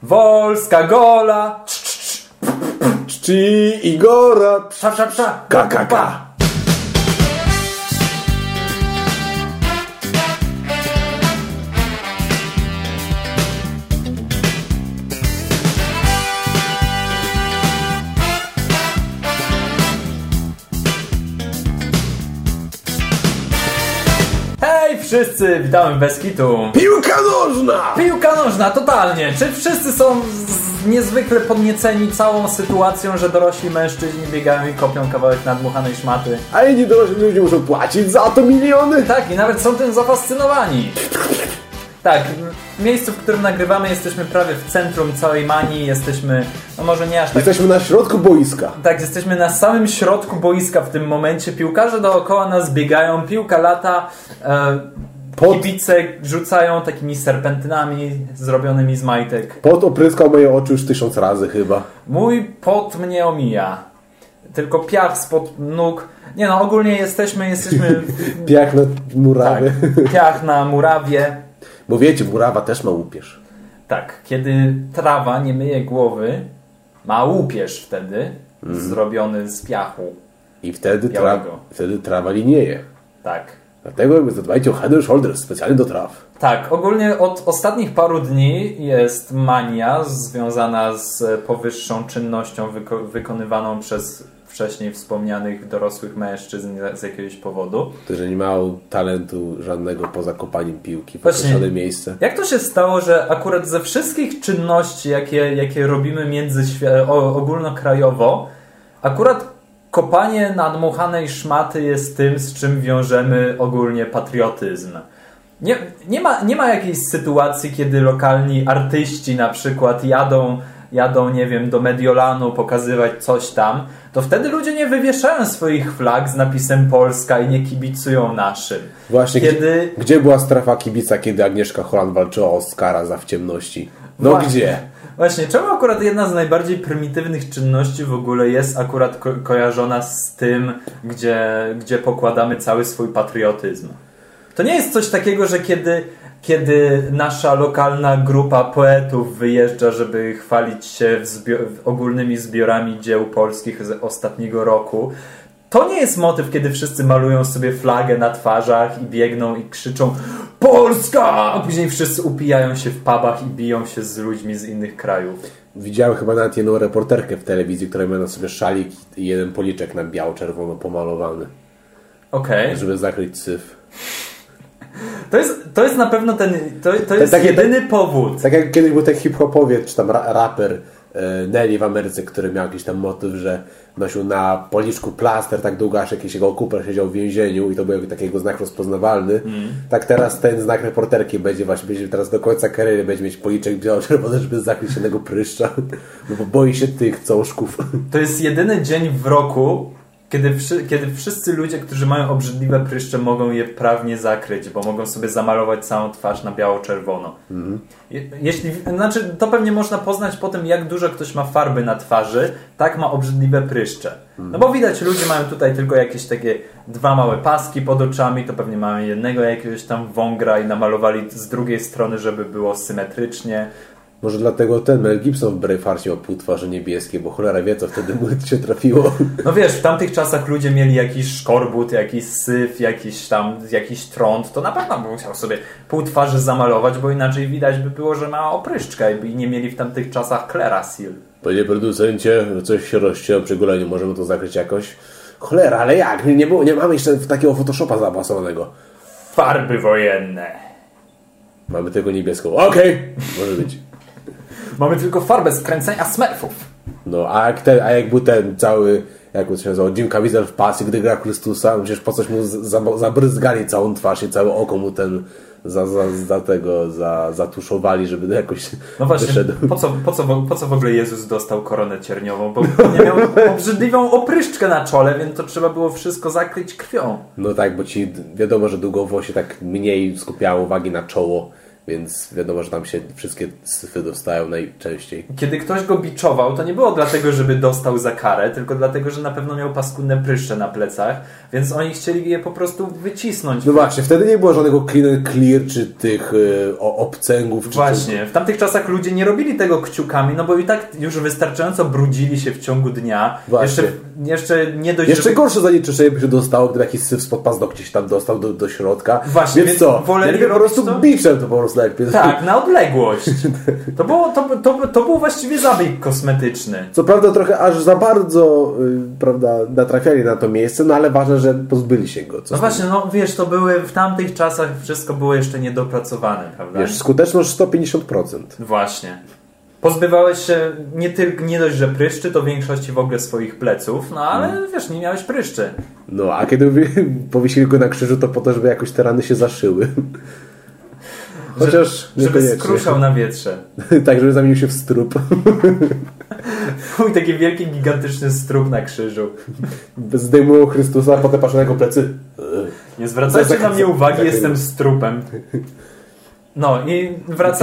Wolska gola. Czci Igora. Psza, psza, psza. Ka. Wszyscy, witamy bez kitu. Piłka nożna! Piłka nożna, totalnie. Czy wszyscy są niezwykle podnieceni całą sytuacją, że dorośli mężczyźni biegają i kopią kawałek nadmuchanej szmaty? A inni dorośli ludzie muszą płacić za to miliony? Tak, i nawet są tym zafascynowani. Tak, w miejscu, w którym nagrywamy, jesteśmy prawie w centrum całej manii, jesteśmy, no może nie aż tak... Jesteśmy na środku boiska. Tak, jesteśmy na samym środku boiska w tym momencie, piłkarze dookoła nas biegają, piłka lata, kibice rzucają takimi serpentynami zrobionymi z majtek. Pot opryskał moje oczy już 1000 razy chyba. Mój pot mnie omija, tylko piach spod nóg. Nie no, ogólnie jesteśmy... Piach na murawie. Tak, piach na murawie. Bo wiecie, murawa też ma łupież. Tak, kiedy trawa nie myje głowy, ma łupież wtedy, zrobiony z piachu. I wtedy trawa linieje. Tak. Dlatego zadbajcie o Head & Shoulders, specjalnie do traw. Tak, ogólnie od ostatnich paru dni jest mania związana z powyższą czynnością wykonywaną przez wcześniej wspomnianych dorosłych mężczyzn z jakiegoś powodu. Którzy nie mają talentu żadnego poza kopaniem piłki w określone miejsce. Jak to się stało, że akurat ze wszystkich czynności, jakie robimy ogólnokrajowo, akurat kopanie nadmuchanej szmaty jest tym, z czym wiążemy ogólnie patriotyzm? Nie ma jakiejś sytuacji, kiedy lokalni artyści na przykład jadą, nie wiem, do Mediolanu pokazywać coś tam, to wtedy ludzie nie wywieszają swoich flag z napisem Polska i nie kibicują naszym. Właśnie, gdzie była strefa kibica, kiedy Agnieszka Holland walczyła o Oscara za W ciemności? No właśnie. Gdzie? Właśnie, czemu akurat jedna z najbardziej prymitywnych czynności w ogóle jest akurat kojarzona z tym, gdzie pokładamy cały swój patriotyzm? To nie jest coś takiego, że kiedy nasza lokalna grupa poetów wyjeżdża, żeby chwalić się ogólnymi zbiorami dzieł polskich z ostatniego roku, to nie jest motyw, kiedy wszyscy malują sobie flagę na twarzach i biegną i krzyczą Polska! A później wszyscy upijają się w pubach i biją się z ludźmi z innych krajów. Widziałem chyba nawet jedną reporterkę w telewizji, która miała na sobie szalik i jeden policzek na biało-czerwono pomalowany. Okej. Żeby zakryć syf. To jest na pewno to jest jedyny powód. Tak jak kiedyś był ten hip-hopowiec, czy tam raper Nelly w Ameryce, który miał jakiś tam motyw, że nosił na policzku plaster tak długo, aż jakiś jego kumpel siedział w więzieniu i to był takiego znak rozpoznawalny. Tak teraz ten znak reporterki będzie teraz do końca kariery będzie mieć policzek biało-czerwony, żeby zakryć jednego pryszcza, no bo boi się tych cążków. To jest jedyny dzień w roku, kiedy wszyscy ludzie, którzy mają obrzydliwe pryszcze, mogą je prawnie zakryć, bo mogą sobie zamalować całą twarz na biało-czerwono. To pewnie można poznać po tym, jak dużo ktoś ma farby na twarzy, tak ma obrzydliwe pryszcze. No bo widać, ludzie mają tutaj tylko jakieś takie 2 małe paski pod oczami, to pewnie mają jednego jakiegoś tam wągra i namalowali z drugiej strony, żeby było symetrycznie. Może dlatego ten Mel Gibson w Bravehearcie miał pół twarzy niebieskie, bo cholera wie, co wtedy mu się trafiło. No wiesz, w tamtych czasach ludzie mieli jakiś szkorbut, jakiś syf, jakiś trąd, to na pewno by musiał sobie pół twarzy zamalować, bo inaczej widać by było, że ma opryszczkę i nie mieli w tamtych czasach Clearasil. Panie producencie, coś się rozcięło przy goleniu, możemy to zakryć jakoś? Cholera, ale jak? Nie mamy jeszcze takiego Photoshopa zaawansowanego. Farby wojenne. Mamy tylko niebieską. Okej, może być. Mamy tylko farbę z kręcenia smurfów. No, a jak był ten cały, jak to się nazywał, Jim Caviezel w Pasji, gdy gra Chrystusa, przecież po coś mu zabryzgali całą twarz i całe oko mu ten zatuszowali, żeby jakoś no właśnie, wyszedł. Po co w ogóle Jezus dostał koronę cierniową? Bo nie miał obrzydliwą opryszczkę na czole, więc to trzeba było wszystko zakryć krwią. No tak, bo ci wiadomo, że długowłosie tak mniej skupiało uwagi na czoło Więc wiadomo, że tam się wszystkie syfy dostają najczęściej. Kiedy ktoś go biczował, to nie było dlatego, żeby dostał za karę, tylko dlatego, że na pewno miał paskudne pryszcze na plecach, więc oni chcieli je po prostu wycisnąć. No właśnie, wtedy nie było żadnego clean and clear, czy tych obcęgów. Czy właśnie, w tamtych czasach ludzie nie robili tego kciukami, no bo i tak już wystarczająco brudzili się w ciągu dnia. Jeszcze nie dość, jeszcze gorsze zanieczyszczenie by się dostało, gdyby jakiś syf spod paznokci się tam dostał do środka. Właśnie, więc co? Woleli po prostu biczem to po prostu najpierw. Tak, na odległość. To był właściwie zabieg kosmetyczny. Co prawda trochę aż za bardzo natrafiali na to miejsce, no ale ważne, że pozbyli się go. No właśnie, no wiesz, to były w tamtych czasach wszystko było jeszcze niedopracowane, prawda? Wiesz, skuteczność 150%. Właśnie. Pozbywałeś się nie dość, że pryszczy, to w większości w ogóle swoich pleców, no ale wiesz, nie miałeś pryszczy. No, a kiedy powiesili go na krzyżu, to po to, żeby jakoś te rany się zaszyły. Chociaż żeby skruszał na wietrze. Tak, żeby zamienił się w strób. Mój taki wielki, gigantyczny strób na krzyżu. Zdejmują Chrystusa, a potem patrzą na jego plecy. Nie zwracajcie na mnie uwagi, jestem strupem. No i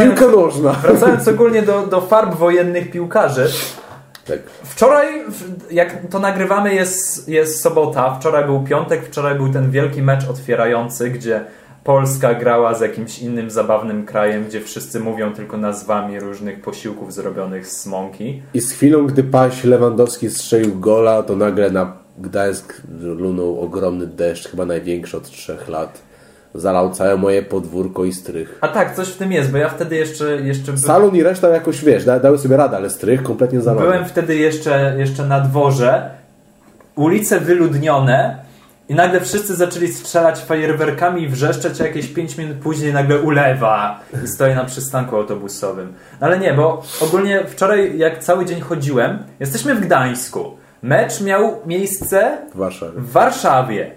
wracając ogólnie do farb wojennych piłkarzy. Tak. Wczoraj, jak to nagrywamy, jest sobota, wczoraj był piątek, wczoraj był ten wielki mecz otwierający, gdzie Polska grała z jakimś innym zabawnym krajem, gdzie wszyscy mówią tylko nazwami różnych posiłków zrobionych z mąki. I z chwilą, gdy paś Lewandowski strzelił gola, to nagle na Gdańsk lunął ogromny deszcz, chyba największy od 3 lat. Zalał całe moje podwórko i strych. A tak, coś w tym jest, bo ja wtedy jeszcze salon i reszta jakoś, wiesz, dały sobie radę, ale strych kompletnie zalał. Byłem wtedy jeszcze na dworze, ulice wyludnione i nagle wszyscy zaczęli strzelać fajerwerkami i wrzeszczeć, a jakieś 5 minut później nagle ulewa i stoi na przystanku autobusowym. No ale nie, bo ogólnie wczoraj jak cały dzień chodziłem, jesteśmy w Gdańsku. Mecz miał miejsce w Warszawie.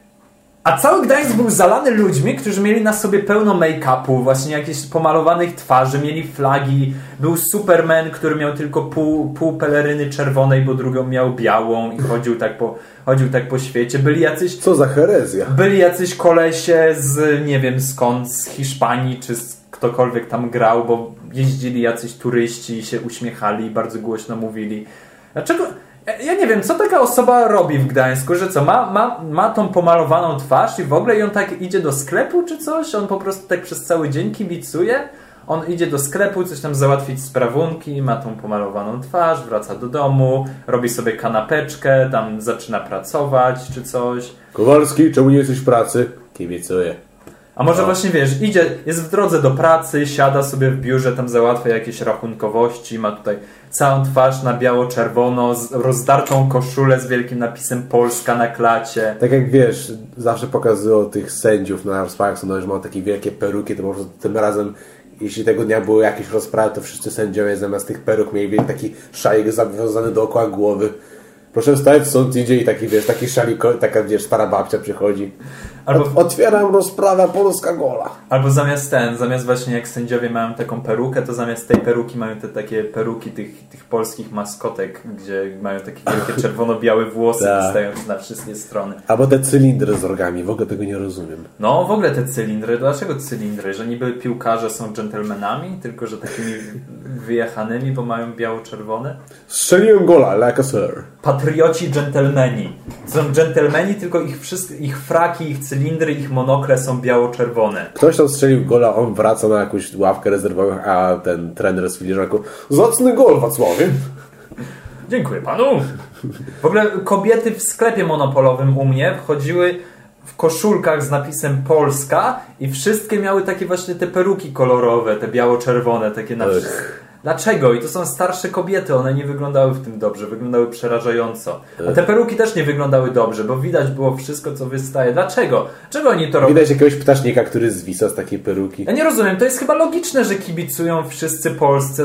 A cały Gdańsk był zalany ludźmi, którzy mieli na sobie pełno make-upu, właśnie jakichś pomalowanych twarzy, mieli flagi. Był Superman, który miał tylko pół peleryny czerwonej, bo drugą miał białą i chodził tak po świecie. Byli jacyś... Co za herezja. Byli jacyś kolesie z nie wiem skąd, z Hiszpanii, czy ktokolwiek tam grał, bo jeździli jacyś turyści i się uśmiechali i bardzo głośno mówili. Dlaczego... Ja nie wiem, co taka osoba robi w Gdańsku, że co, ma tą pomalowaną twarz i w ogóle on tak idzie do sklepu czy coś? On po prostu tak przez cały dzień kibicuje? On idzie do sklepu, coś tam załatwić sprawunki, ma tą pomalowaną twarz, wraca do domu, robi sobie kanapeczkę, tam zaczyna pracować czy coś. Kowalski, czemu nie jesteś w pracy? Kibicuje. A może właśnie wiesz, jest w drodze do pracy, siada sobie w biurze, tam załatwia jakieś rachunkowości, ma tutaj całą twarz na biało-czerwono, rozdartą koszulę z wielkim napisem Polska na klacie. Tak jak wiesz, zawsze pokazują tych sędziów na rozprawach sądowych, że mają takie wielkie peruki, to po prostu tym razem, jeśli tego dnia były jakieś rozprawy, to wszyscy sędziowie zamiast tych peruk mieli taki szalik zawiązany dookoła głowy. Proszę wstać, sąd idzie i taki, wiesz, taki szalik, taka, wiesz, stara babcia przychodzi. Otwieram rozprawę, Polska gola. Albo zamiast właśnie jak sędziowie mają taką perukę, to zamiast tej peruki mają te takie peruki tych polskich maskotek, gdzie mają takie wielkie czerwono-białe włosy wystające na wszystkie strony. Albo te cylindry z rogami, w ogóle tego nie rozumiem. No, w ogóle te cylindry. Dlaczego cylindry? Że niby piłkarze są dżentelmenami, tylko że takimi wyjechanymi, bo mają biało-czerwone? Strzeliłem gola, like a sir. Patrioci dżentelmeni. Są dżentelmeni, tylko ich fraki, ich cylindry, ich monokle są biało-czerwone. Ktoś tam strzelił gola, on wraca na jakąś ławkę rezerwową, a ten trener z filiżanką: zacny gol, Wacławie. Dziękuję panu. W ogóle kobiety w sklepie monopolowym u mnie wchodziły w koszulkach z napisem Polska i wszystkie miały takie właśnie te peruki kolorowe, te biało-czerwone, takie na wszystko. Dlaczego? I to są starsze kobiety, one nie wyglądały w tym dobrze, wyglądały przerażająco. A te peruki też nie wyglądały dobrze, bo widać było wszystko, co wystaje. Dlaczego? Czego oni to robią? Widać jakiegoś ptasznika, który zwisa z takiej peruki. Ja nie rozumiem, to jest chyba logiczne, że kibicują wszyscy Polsce,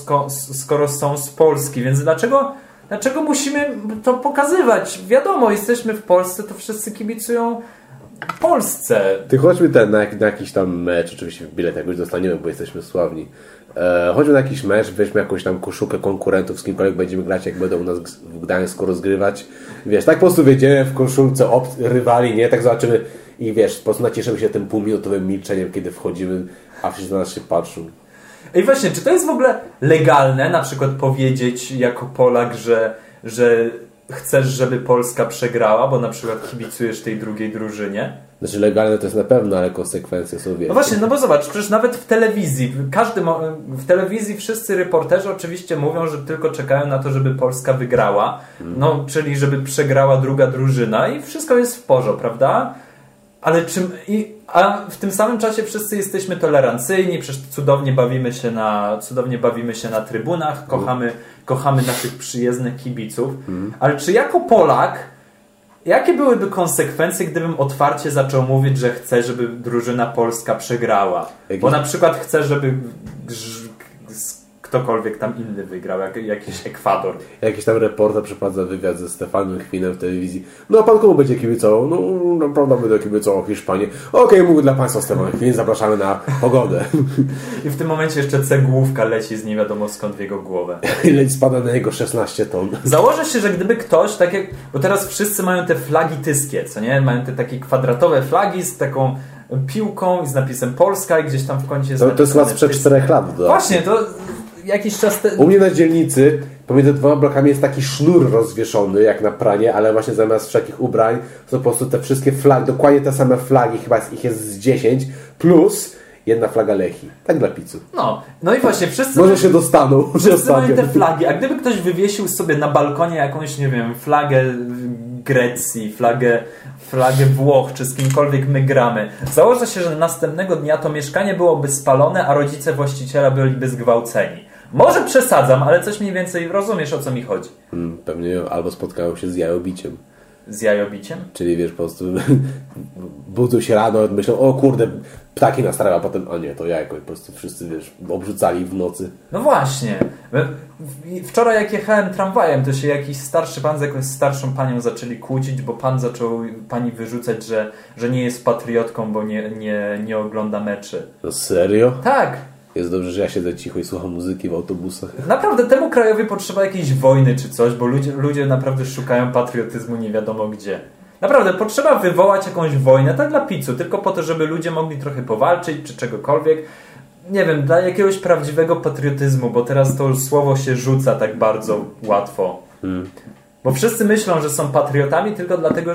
skoro są z Polski, więc dlaczego musimy to pokazywać? Wiadomo, jesteśmy w Polsce, to wszyscy kibicują Polsce. Ty chodźmy na jakiś tam mecz, oczywiście bilet jakoś dostaniemy, bo jesteśmy sławni. Chodźmy na jakiś mecz, weźmy jakąś tam koszulkę konkurentów, z kimkolwiek będziemy grać, jak będą u nas w Gdańsku rozgrywać. Wiesz, tak po prostu wjedziemy w koszulce rywali, nie? Tak zobaczymy, i wiesz, po prostu nacieszymy się tym półminutowym milczeniem, kiedy wchodzimy, a wszyscy na nas się patrzą. I właśnie, czy to jest w ogóle legalne na przykład powiedzieć jako Polak, że chcesz, żeby Polska przegrała, bo na przykład kibicujesz tej drugiej drużynie? Znaczy legalne to jest na pewno, ale konsekwencje są wielkie. No właśnie, no bo zobacz, przecież nawet w telewizji, w telewizji wszyscy reporterzy oczywiście mówią, że tylko czekają na to, żeby Polska wygrała, no czyli żeby przegrała druga drużyna i wszystko jest w porządku, prawda? Ale a w tym samym czasie wszyscy jesteśmy tolerancyjni, przecież cudownie bawimy się na trybunach, kochamy naszych przyjezdnych kibiców, ale czy jako Polak, jakie byłyby konsekwencje, gdybym otwarcie zaczął mówić, że chcę, żeby drużyna polska przegrała? Bo na przykład chcę, żeby ktokolwiek tam inny wygrał, jakiś Ekwador. Jakiś tam reporter przeprowadza wywiad ze Stefanem Chwinem w telewizji. No a pan komu będzie kibicował? No naprawdę będę kibicował Hiszpanię. Okej, mówię dla państwa Stefan Chwin, zapraszamy na pogodę. I w tym momencie jeszcze cegłówka leci z nie wiadomo skąd w jego głowę. I spada na niego 16 ton. Założę się, że gdyby ktoś, tak jak, bo teraz wszyscy mają te flagi tyskie, co nie? Mają te takie kwadratowe flagi z taką piłką i z napisem Polska i gdzieś tam w kącie jest to jest chyba sprzed 4 lat. Właśnie, to jakiś czas... U mnie na dzielnicy pomiędzy 2 blokami jest taki sznur rozwieszony, jak na pranie, ale właśnie zamiast wszelkich ubrań to po prostu te wszystkie flagi, dokładnie te same flagi, chyba ich jest z 10, plus jedna flaga Lechii. Tak dla picu. No i właśnie wszyscy... Może się dostaną. Wszyscy mają te flagi, a gdyby ktoś wywiesił sobie na balkonie jakąś, nie wiem, flagę Grecji, flagę Włoch, czy z kimkolwiek my gramy, założę się, że następnego dnia to mieszkanie byłoby spalone, a rodzice właściciela byliby zgwałceni. Może przesadzam, ale coś mniej więcej rozumiesz, o co mi chodzi. Pewnie albo spotkają się z jajobiciem. Z jajobiciem? Czyli wiesz, po prostu budzą się rano, myślą, o kurde, ptaki nastraja, a potem, o nie, to jajko. I po prostu wszyscy, wiesz, obrzucali w nocy. No właśnie. Wczoraj jak jechałem tramwajem, to się jakiś starszy pan z jakąś starszą panią zaczęli kłócić, bo pan zaczął pani wyrzucać, że nie jest patriotką, bo nie ogląda meczy. No serio? Tak. Jest dobrze, że ja siedzę cicho i słucham muzyki w autobusach. Naprawdę temu krajowi potrzeba jakiejś wojny czy coś, bo ludzie naprawdę szukają patriotyzmu nie wiadomo gdzie. Naprawdę potrzeba wywołać jakąś wojnę, tak dla picu, tylko po to, żeby ludzie mogli trochę powalczyć czy czegokolwiek. Nie wiem, dla jakiegoś prawdziwego patriotyzmu, bo teraz to słowo się rzuca tak bardzo łatwo. Bo wszyscy myślą, że są patriotami tylko dlatego,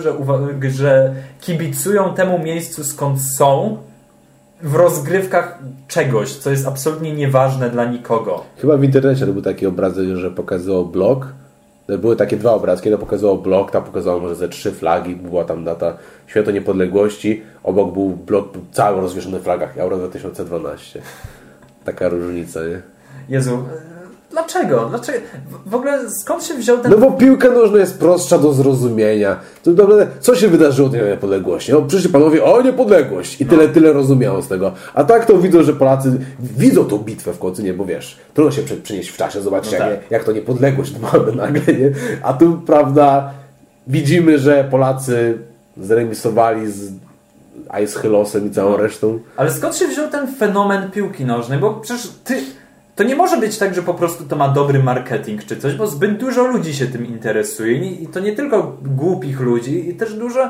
że kibicują temu miejscu skąd są, w rozgrywkach czegoś, co jest absolutnie nieważne dla nikogo. Chyba w internecie to był taki obrazek, że pokazywał blok. Były takie 2 obrazki. Jedno pokazywało blok, tam pokazywało może ze 3 flagi. Była tam data Święto Niepodległości. Obok był blok cały rozwieszony w flagach. Euro 2012. Taka różnica, nie? Jezu, dlaczego? W ogóle skąd się wziął ten... No bo piłka nożna jest prostsza do zrozumienia. To naprawdę, co się wydarzyło od niepodległości? No przyszli panowie, o niepodległość! I tyle rozumiało z tego. A tak to widzą, że Polacy widzą tą bitwę w końcu, nie? Bo wiesz, trudno się przenieść w czasie, zobaczyć no tak. jak to niepodległość mamy nagle, nie? A tu, prawda, widzimy, że Polacy zremisowali z Aizchylosem i całą resztą. Ale skąd się wziął ten fenomen piłki nożnej? Bo przecież to nie może być tak, że po prostu to ma dobry marketing czy coś, bo zbyt dużo ludzi się tym interesuje i to nie tylko głupich ludzi, i też dużo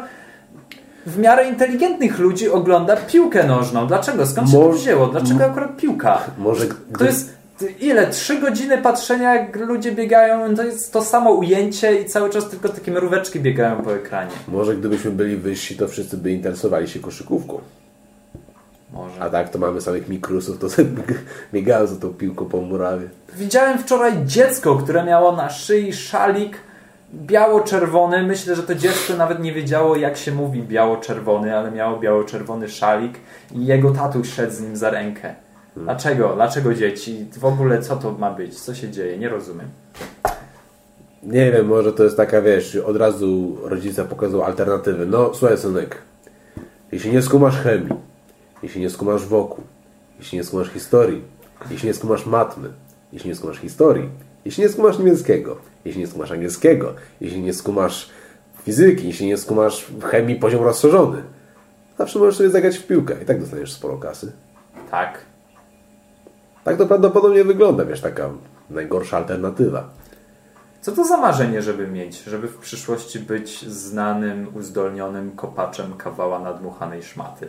w miarę inteligentnych ludzi ogląda piłkę nożną. Dlaczego? Skąd się to wzięło? Dlaczego akurat piłka? To jest ile? 3 godziny patrzenia, jak ludzie biegają, to jest to samo ujęcie i cały czas tylko takie mróweczki biegają po ekranie. Może gdybyśmy byli wyżsi, to wszyscy by interesowali się koszykówką. Może. A tak to mamy samych mikrusów, to sobie biegają za tą piłką po murawie. Widziałem wczoraj dziecko, które miało na szyi szalik biało-czerwony. Myślę, że to dziecko nawet nie wiedziało, jak się mówi biało-czerwony, ale miało biało-czerwony szalik i jego tatuś szedł z nim za rękę. Dlaczego? Dlaczego dzieci? W ogóle co to ma być? Co się dzieje? Nie rozumiem. Nie wiem, może to jest taka, wiesz, od razu rodzice pokazują alternatywy. No, słuchaj synek, jeśli nie skumasz chemii, jeśli nie skumasz wokół, jeśli nie skumasz historii, jeśli nie skumasz matmy, jeśli nie skumasz historii, jeśli nie skumasz niemieckiego, jeśli nie skumasz angielskiego, jeśli nie skumasz fizyki, jeśli nie skumasz chemii poziom rozszerzony, zawsze możesz sobie zagrać w piłkę i tak dostaniesz sporo kasy. Tak. Tak to prawdopodobnie wygląda, wiesz, taka najgorsza alternatywa. Co to za marzenie, żeby mieć? Żeby w przyszłości być znanym, uzdolnionym kopaczem kawała nadmuchanej szmaty.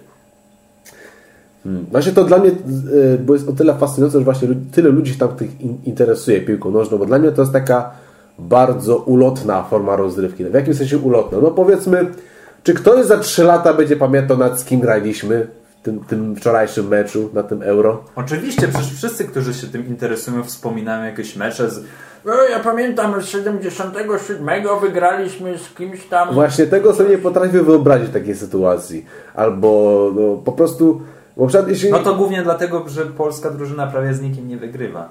Właśnie to dla mnie jest o tyle fascynujące, że właśnie tyle ludzi się tam interesuje piłką nożną, bo dla mnie to jest taka bardzo ulotna forma rozrywki. W jakim sensie ulotna? No powiedzmy, czy ktoś za 3 lata będzie pamiętał, nad kim graliśmy w tym wczorajszym meczu, na tym Euro? Oczywiście, przecież wszyscy, którzy się tym interesują, wspominają jakieś mecze z... Ja pamiętam, z 77 wygraliśmy z kimś tam... Właśnie tego sobie nie potrafię wyobrazić takiej sytuacji. Albo no, po prostu... Bo jeśli... No to głównie dlatego, że polska drużyna prawie z nikim nie wygrywa.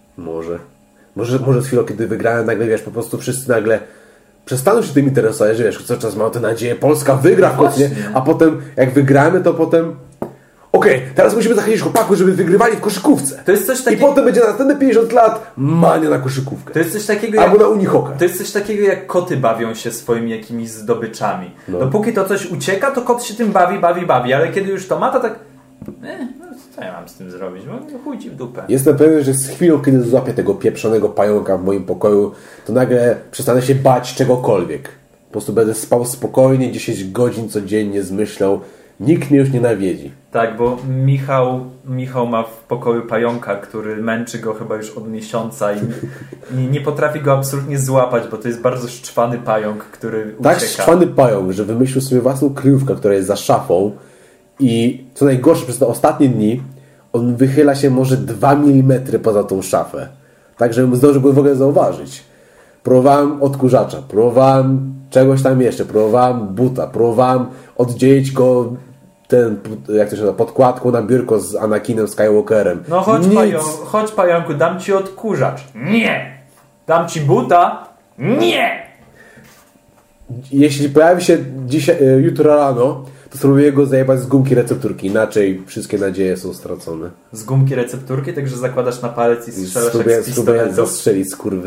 Może z chwilą, kiedy wygrałem, nagle wiesz, po prostu wszyscy nagle przestaną się tym interesować, że wiesz, cały czas mam tę nadzieję, Polska wygra w końcu, a potem jak wygramy, to potem okej, teraz musimy zachęcić chłopaków, żeby wygrywali w koszykówce. To jest coś takiego... I potem będzie na następne 50 lat mania na koszykówkę. To jest coś takiego albo na unihockey. To jest coś takiego, jak koty bawią się swoimi jakimiś zdobyczami. No. Dopóki to coś ucieka, to kot się tym bawi, ale kiedy już to ma, to tak... No, co ja mam z tym zrobić? No, chuj ci w dupę. Jestem pewien, że z chwilą, kiedy złapię tego pieprzonego pająka w moim pokoju, to nagle przestanę się bać czegokolwiek. Po prostu będę spał spokojnie 10 godzin codziennie z myślą, nikt mnie już nie nawiedzi. Tak, bo Michał ma w pokoju pająka, który męczy go chyba już od miesiąca i nie potrafi go absolutnie złapać, bo to jest bardzo szczwany pająk, który ucieka. Tak szczwany pająk, że wymyślił sobie własną kryjówkę, która jest za szafą i co najgorsze, przez te ostatnie dni on wychyla się może 2 mm poza tą szafę. Tak, żebym zdążył go w ogóle zauważyć. Próbowałem odkurzacza, próbowałem czegoś tam jeszcze, próbowałem buta, próbowałem oddzielić go jak to się nazywa, podkładką na biurko z Anakinem Skywalkerem. No chodź pająku, dam ci odkurzacz. Nie! Dam ci buta. Nie! Jeśli pojawi się jutro rano, to spróbuję go zajebać z gumki recepturki. Inaczej wszystkie nadzieje są stracone. Z gumki recepturki? Także zakładasz na palec i strzelasz jak z pistoletu? Spróbuję zastrzelić skurwy.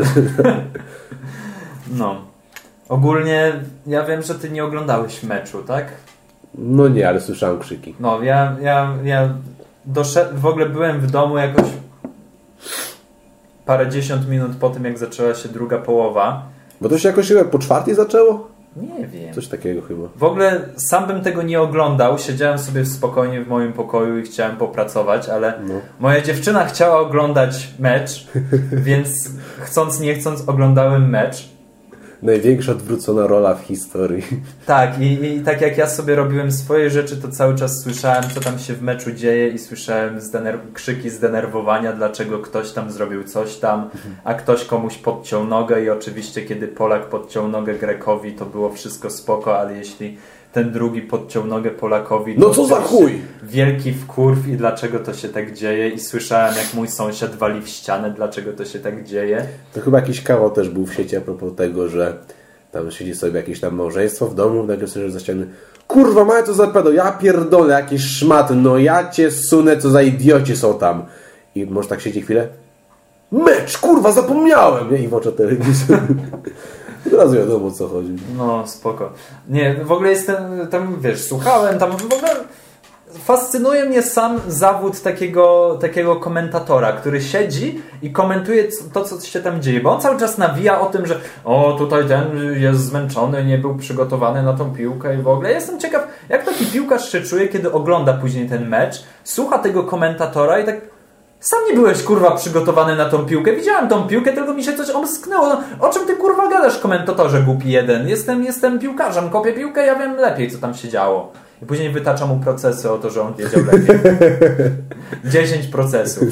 No. Ogólnie ja wiem, że ty nie oglądałeś meczu, tak? No nie, ale słyszałem krzyki. No, ja w ogóle byłem w domu jakoś parędziesiąt minut po tym, jak zaczęła się druga połowa. Bo to się jakoś po 4 zaczęło? Nie wiem. Coś takiego chyba. W ogóle sam bym tego nie oglądał. Siedziałem sobie spokojnie w moim pokoju i chciałem popracować, ale moja dziewczyna chciała oglądać mecz, więc chcąc nie chcąc oglądałem mecz. Największa odwrócona rola w historii. Tak, i tak jak ja sobie robiłem swoje rzeczy, to cały czas słyszałem, co tam się w meczu dzieje i słyszałem krzyki zdenerwowania, dlaczego ktoś tam zrobił coś tam, a ktoś komuś podciął nogę i oczywiście kiedy Polak podciął nogę Grekowi, to było wszystko spoko, ale jeśli ten drugi podciął nogę Polakowi, no co za chuj! Wielki wkurw i dlaczego to się tak dzieje i słyszałem, jak mój sąsiad wali w ścianę, dlaczego to się tak dzieje. To chyba jakiś kawał też był w sieci a propos tego, że tam siedzi sobie jakieś tam małżeństwo w domu, nagle sobie za ściany, kurwa, mają to za pedo, ja pierdolę, jakieś szmaty, no ja cię sunę, co za idioci są tam. I może tak siedzi chwilę, mecz, kurwa, zapomniałem! Nie? I włącza telewizor. Od razu wiadomo, o co chodzi. No, spoko. Nie, w ogóle jestem, tam wiesz, słuchałem, tam w ogóle fascynuje mnie sam zawód takiego komentatora, który siedzi i komentuje to, co się tam dzieje, bo on cały czas nawija o tym, że tutaj ten jest zmęczony, nie był przygotowany na tą piłkę i w ogóle. Jestem ciekaw, jak taki piłkarz się czuje, kiedy ogląda później ten mecz, słucha tego komentatora i tak sam nie byłeś, kurwa, przygotowany na tą piłkę. Widziałem tą piłkę, tylko mi się coś omsknęło. No, o czym ty, kurwa, gadasz, komentatorze głupi jeden? Jestem piłkarzem, kopię piłkę, ja wiem lepiej, co tam się działo. I później wytacza mu procesy o to, że on wiedział lepiej. 10 procesów.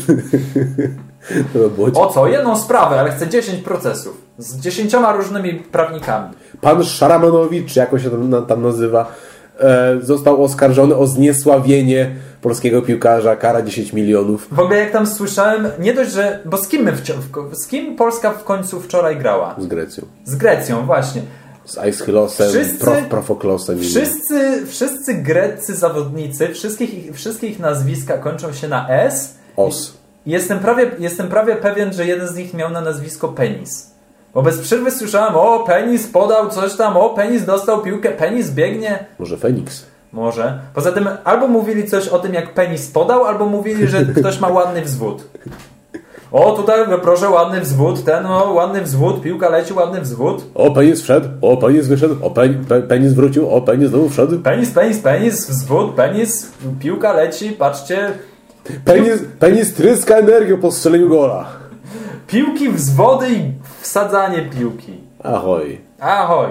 O co? Jedną sprawę, ale chcę 10 procesów. Z 10 różnymi prawnikami. Pan Szaramanowicz, czy jakoś się tam nazywa, został oskarżony o zniesławienie polskiego piłkarza, kara 10 milionów. W ogóle jak tam słyszałem, nie dość, że... Bo z kim Polska w końcu wczoraj grała? Z Grecją. Z Grecją, właśnie. Z Aeschylosem, Profoklosem. Wszyscy greccy zawodnicy, wszystkie ich nazwiska kończą się na S. Os. Jestem prawie pewien, że jeden z nich miał na nazwisko Penis. Bo bez przerwy słyszałem, Penis podał coś tam, Penis dostał piłkę, Penis biegnie. Może Feniks. Może. Poza tym albo mówili coś o tym, jak Penis podał, albo mówili, że ktoś ma ładny wzwód. O, tutaj proszę, ładny wzwód, ładny wzwód, piłka leci, ładny wzwód. O, penis wszedł, o, penis wyszedł, o, penis wrócił, o, penis znowu wszedł. Penis, wzwód, penis, piłka leci, patrzcie. Penis tryska energią po strzeleniu gola. Piłki, wzwody i wsadzanie piłki. Ahoj. Ahoj.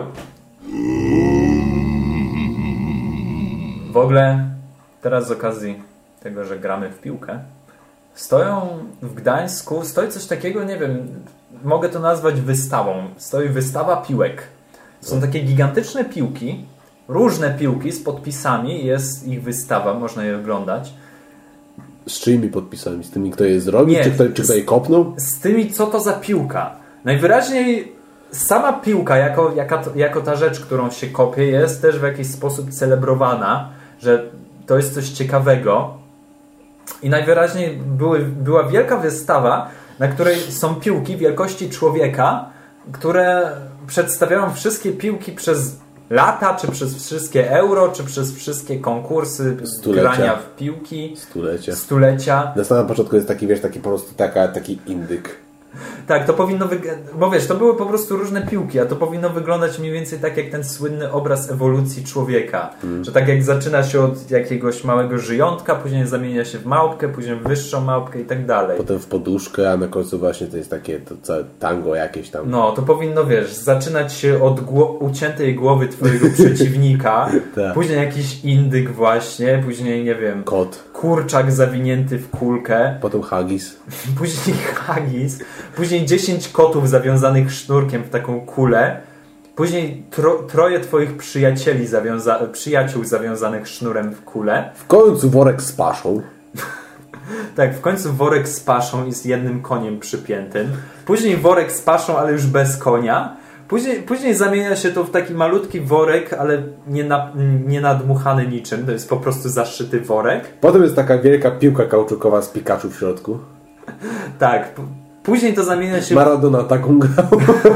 W ogóle, teraz z okazji tego, że gramy w piłkę, stoją w Gdańsku, stoi coś takiego, nie wiem, mogę to nazwać wystawą. Stoi wystawa piłek. Są takie gigantyczne piłki, różne piłki z podpisami, jest ich wystawa, można je oglądać. Z czyimi podpisami? Z tymi, kto je zrobił? Nie, czy kto je kopnął? Z tymi, co to za piłka. Najwyraźniej sama piłka, jako ta rzecz, którą się kopie, jest też w jakiś sposób celebrowana, że to jest coś ciekawego. I najwyraźniej była wielka wystawa, na której są piłki wielkości człowieka, które przedstawiają wszystkie piłki przez lata, czy przez wszystkie euro, czy przez wszystkie konkursy grania w piłki. Stulecia. Na samym początku jest taki, taki po prostu taki indyk. Tak, to powinno bo wiesz, to były po prostu różne piłki, a to powinno wyglądać mniej więcej tak jak ten słynny obraz ewolucji człowieka. Że tak jak zaczyna się od jakiegoś małego żyjątka, później zamienia się w małpkę, później w wyższą małpkę i tak dalej. Potem w poduszkę, a na końcu właśnie to jest takie to całe tango jakieś tam. No, to powinno, wiesz, zaczynać się od uciętej głowy twojego przeciwnika, tak. Później jakiś indyk właśnie, później, nie wiem, kot. Kurczak zawinięty w kulkę. Potem haggis. Później haggis. Później 10 kotów zawiązanych sznurkiem w taką kulę. Później troje twoich przyjaciół zawiązanych sznurem w kulę. W końcu worek z paszą. Tak, w końcu worek z paszą i z jednym koniem przypiętym. Później worek z paszą, ale już bez konia. Później zamienia się to w taki malutki worek, ale nie nadmuchany niczym. To jest po prostu zaszyty worek. Potem jest taka wielka piłka kauczukowa z Pikachu w środku. Tak. Później to zamienia się... Maradona taką grał.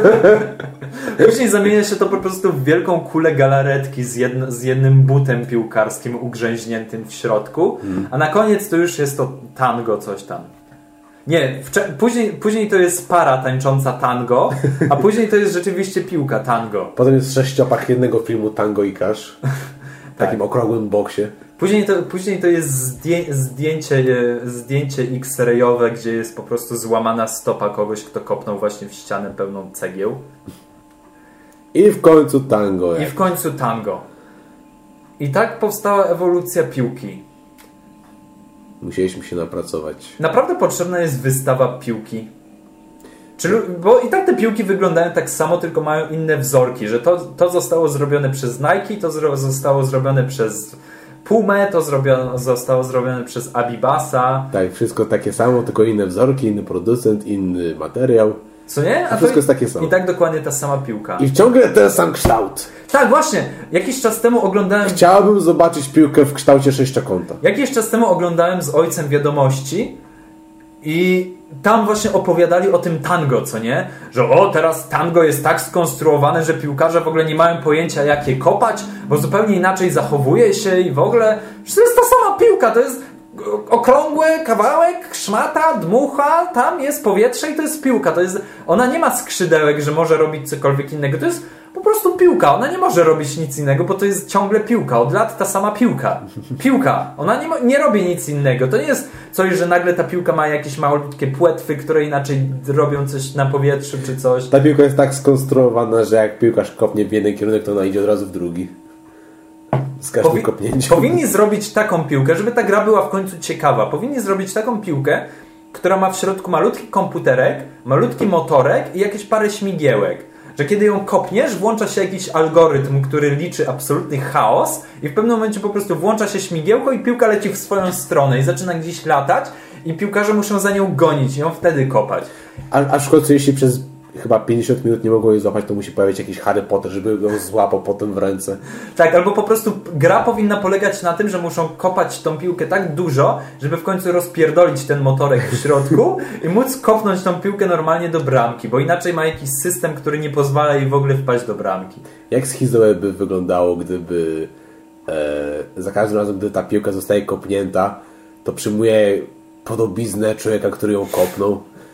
Później zamienia się to po prostu w wielką kulę galaretki z jednym butem piłkarskim ugrzęźniętym w środku. A na koniec to już jest to tango coś tam. Nie, później to jest para tańcząca tango, a później to jest rzeczywiście piłka tango. Potem jest 6-opak jednego filmu Tango i Cash. W takim okrągłym boksie. Później to jest zdjęcie X-rayowe, gdzie jest po prostu złamana stopa kogoś, kto kopnął właśnie w ścianę pełną cegieł. I w końcu tango. I tak powstała ewolucja piłki. Musieliśmy się napracować. Naprawdę potrzebna jest wystawa piłki. Bo i tak te piłki wyglądają tak samo, tylko mają inne wzorki, że to zostało zrobione przez Nike, to zostało zrobione przez Pumę, to zostało zrobione przez Adidasa. Tak, wszystko takie samo, tylko inne wzorki, inny producent, inny materiał. Co nie? A wszystko jest takie samo. I tak dokładnie ta sama piłka. I ciągle ten sam kształt. Tak, właśnie. Jakiś czas temu oglądałem... Chciałbym zobaczyć piłkę w kształcie sześciokąta. Jakiś czas temu oglądałem z ojcem wiadomości i tam właśnie opowiadali o tym tango, co nie? Że teraz tango jest tak skonstruowane, że piłkarze w ogóle nie mają pojęcia, jak je kopać, bo zupełnie inaczej zachowuje się i w ogóle... Że to jest ta sama piłka, to jest okrągły kawałek, szmata, dmucha, tam jest powietrze i to jest piłka. Ona nie ma skrzydełek, że może robić cokolwiek innego. To jest po prostu piłka. Ona nie może robić nic innego, bo to jest ciągle piłka. Od lat ta sama piłka. Piłka. Ona nie robi nic innego. To nie jest coś, że nagle ta piłka ma jakieś malutkie płetwy, które inaczej robią coś na powietrzu czy coś. Ta piłka jest tak skonstruowana, że jak piłkarz kopnie w jeden kierunek, to ona idzie od razu w drugi. Z każdym kopnięciem. Powinni zrobić taką piłkę, żeby ta gra była w końcu ciekawa. Powinni zrobić taką piłkę, która ma w środku malutki komputerek, malutki motorek i jakieś parę śmigiełek. Że kiedy ją kopniesz, włącza się jakiś algorytm, który liczy absolutny chaos i w pewnym momencie po prostu włącza się śmigiełko i piłka leci w swoją stronę i zaczyna gdzieś latać i piłkarze muszą za nią gonić i ją wtedy kopać. A w końcu jeśli przez chyba 50 minut nie mogą jej złapać, to musi pojawić jakiś Harry Potter, żeby ją złapał potem w ręce. Tak, albo po prostu gra powinna polegać na tym, że muszą kopać tą piłkę tak dużo, żeby w końcu rozpierdolić ten motorek w środku i móc kopnąć tą piłkę normalnie do bramki, bo inaczej ma jakiś system, który nie pozwala jej w ogóle wpaść do bramki. Jak schizowe by wyglądało, gdyby za każdym razem, gdy ta piłka zostaje kopnięta, to przyjmuje podobiznę człowieka, który ją kopnął.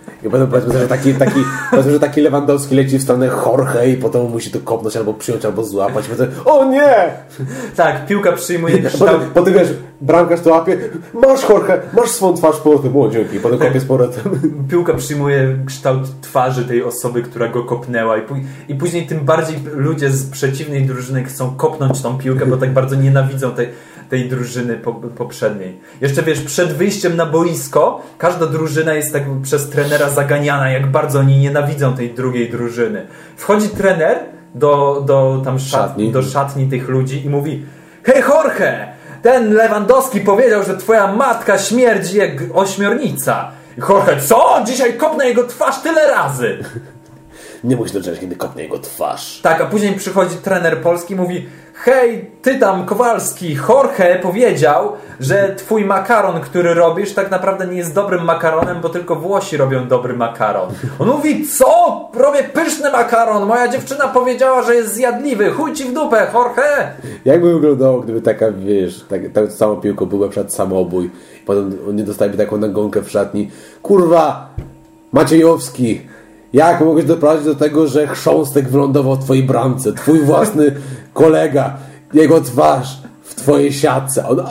I potem powiedzmy, że taki Lewandowski leci w stronę Jorge i potem musi to kopnąć albo przyjąć, albo złapać. I potem, o nie! Tak, piłka przyjmuje Potem wiesz, bramkarz to łapie, masz Jorge, masz swą twarz po tym, o dzięki, potem kopie z powrotem. Piłka przyjmuje kształt twarzy tej osoby, która go kopnęła i później tym bardziej ludzie z przeciwnej drużyny chcą kopnąć tą piłkę, bo tak bardzo nienawidzą tej drużyny poprzedniej. Jeszcze wiesz, przed wyjściem na boisko każda drużyna jest tak przez trenera zaganiana, jak bardzo oni nienawidzą tej drugiej drużyny. Wchodzi trener do szatni tych ludzi i mówi: hej Jorge, ten Lewandowski powiedział, że twoja matka śmierdzi jak ośmiornica. I Jorge, co? Dzisiaj kopnę jego twarz tyle razy. Nie musisz doczekać, kiedy kopnie jego twarz. Tak, a później przychodzi trener polski i mówi: hej, ty tam Kowalski, Jorge powiedział, że twój makaron, który robisz, tak naprawdę nie jest dobrym makaronem, bo tylko Włosi robią dobry makaron. On mówi: co? Robię pyszny makaron, moja dziewczyna powiedziała, że jest zjadliwy, chuj ci w dupę, Jorge! Jakby wyglądało, gdyby taka, wiesz, tą samą piłką była przed samobój, potem nie dostaliby taką nagonkę w szatni. Kurwa, Maciejowski, jak mogłeś doprowadzić do tego, że chrząstek wylądował w twojej bramce, twój własny kolega, jego twarz w twojej siatce. On...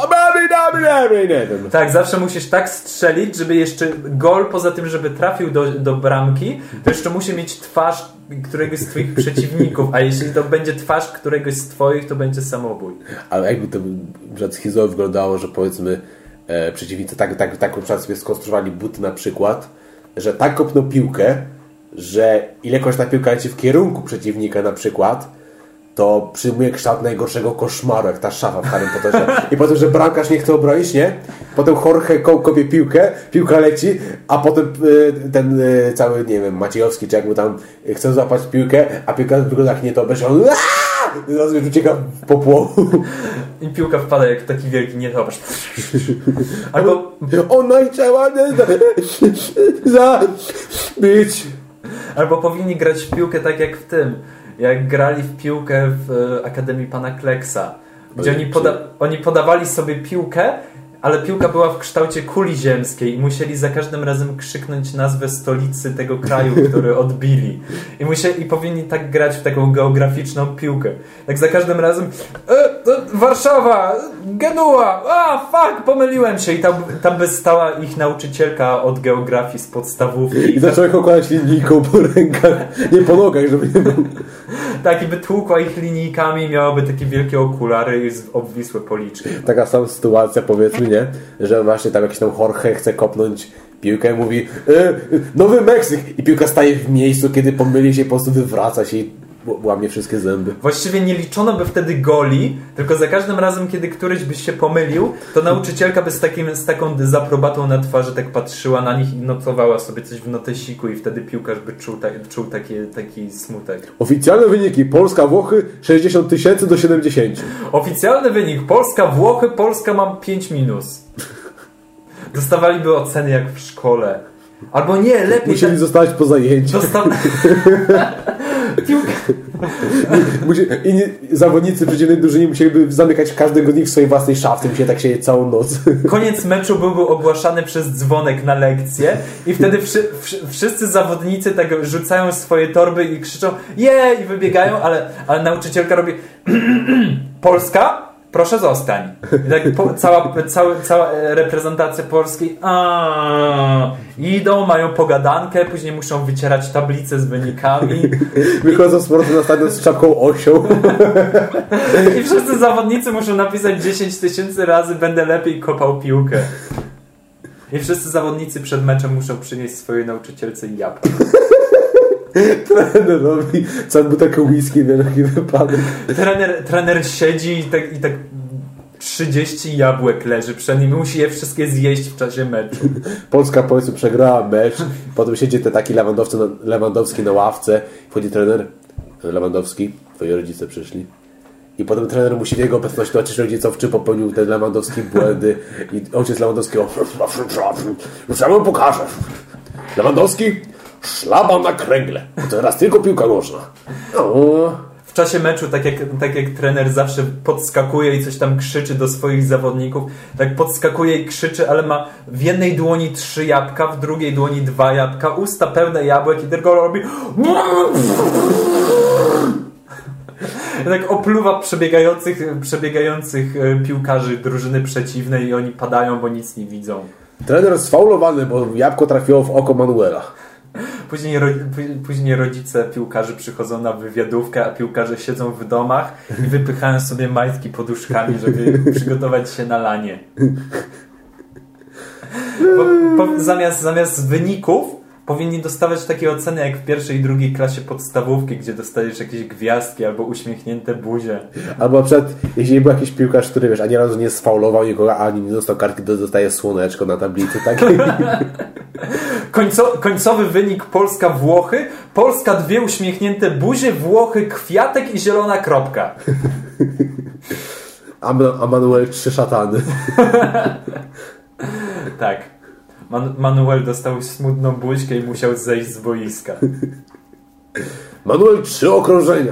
Tak, zawsze musisz tak strzelić, żeby jeszcze gol, poza tym, żeby trafił do bramki, to jeszcze musi mieć twarz któregoś z twoich przeciwników, a jeśli to będzie twarz któregoś z twoich, to będzie samobój. Ale jakby to przed schizowo wyglądało, że powiedzmy przeciwnicy tak na przykład sobie skonstruowali buty na przykład, że tak kopną piłkę, że ilekroć ta piłka leci w kierunku przeciwnika na przykład, to przyjmuje kształt najgorszego koszmaru, jak ta szafa w Harrym Potterze. I potem, że bramkarz nie chce obronić, nie? Potem Jorge kopie piłkę, piłka leci, a potem ten cały, nie wiem, Maciejowski, czy jak mu tam chce złapać piłkę, a piłka wygląda jak nietoperz, on i ucieka w popłochu. I piłka wpada jak taki wielki nietoperz. Albo... Ona i chciała zabić. Albo powinni grać w piłkę tak jak w tym. Jak grali w piłkę w Akademii Pana Kleksa, gdzie oni podawali sobie piłkę, ale piłka była w kształcie kuli ziemskiej i musieli za każdym razem krzyknąć nazwę stolicy tego kraju, który odbili. I powinni tak grać w taką geograficzną piłkę. Tak za każdym razem Warszawa, Genua, fuck, pomyliłem się. I tam by stała ich nauczycielka od geografii z podstawówki. I zaczęła ich okładać linijką po rękach, nie po nogach, żeby nie było. Tak, i by tłukła ich linijkami, miałaby takie wielkie okulary i obwisłe policzki. Taka sama sytuacja, powiedzmy, nie? Że właśnie tam jakiś tam Jorge chce kopnąć piłkę i mówi Nowy Meksyk! I piłka staje w miejscu, kiedy pomyli się, po prostu wywraca się i łamie wszystkie zęby. Właściwie nie liczono by wtedy goli, tylko za każdym razem, kiedy któryś by się pomylił, to nauczycielka by z taką dezaprobatą na twarzy tak patrzyła na nich i notowała sobie coś w notesiku i wtedy piłkarz by czuł taki smutek. Oficjalne wyniki: Polska-Włochy 60 000 do 70. Oficjalny wynik: Polska-Włochy, Polska mam 5-. Dostawaliby oceny jak w szkole. Albo nie, lepiej... Musieli zostać po zajęciu. Zawodnicy przeciwnej drużynie musieliby zamykać każdego z nich w swojej własnej szafce, musieli tak siedzieć całą noc. Koniec meczu byłby ogłaszany przez dzwonek na lekcję i wtedy wszyscy zawodnicy tak rzucają swoje torby i krzyczą i wybiegają, ale nauczycielka robi Polska? Proszę zostań. I tak cała reprezentacja Polski idą, mają pogadankę, później muszą wycierać tablice z wynikami. Wychodzą z sportu na stadion z czapką osią. I wszyscy zawodnicy muszą napisać 10 000 razy będę lepiej kopał piłkę. I wszyscy zawodnicy przed meczem muszą przynieść swojej nauczycielce jabłko. Trener robi całą butelkę whisky, wiele taki wypadek. Trener siedzi i tak 30 jabłek leży przed nim. Musi je wszystkie zjeść w czasie meczu. Polska powiedzmy przegrała mecz. Potem siedzi taki Lewandowski na ławce. Wchodzi trener. Lewandowski, twoi rodzice przyszli. I potem trener musi w jego obecności tłumaczyć rodzicom, czy popełnił ten Lewandowski błędy. I ojciec Lewandowski już ja wam pokażę. Lewandowski, szlaban na kręgle. Teraz tylko piłka nożna. w czasie meczu, tak jak trener zawsze podskakuje i coś tam krzyczy do swoich zawodników, tak podskakuje i krzyczy, ale ma w jednej dłoni 3 jabłka, w drugiej dłoni 2 jabłka, usta pełne jabłek i tylko robi tak opluwa przebiegających piłkarzy drużyny przeciwnej i oni padają, bo nic nie widzą. Trener sfaulowany, bo jabłko trafiło w oko Manuela. Później rodzice piłkarzy przychodzą na wywiadówkę, a piłkarze siedzą w domach i wypychają sobie majtki poduszkami, żeby przygotować się na lanie. Zamiast wyników powinni dostawać takie oceny jak w 1. i 2. klasie podstawówki, gdzie dostajesz jakieś gwiazdki albo uśmiechnięte buzie. Albo na przykład, jeśli był jakiś piłkarz, który wiesz, ani razu nie sfaulował nikogo, ani nie dostał kartki, to dostaje słoneczko na tablicy. Tak? Końcowy wynik Polska-Włochy. Polska 2 uśmiechnięte buzie, Włochy kwiatek i zielona kropka. A Manuel 3 szatany. Tak. Manuel dostał smutną buźkę i musiał zejść z boiska. Manuel 3 okrążenia.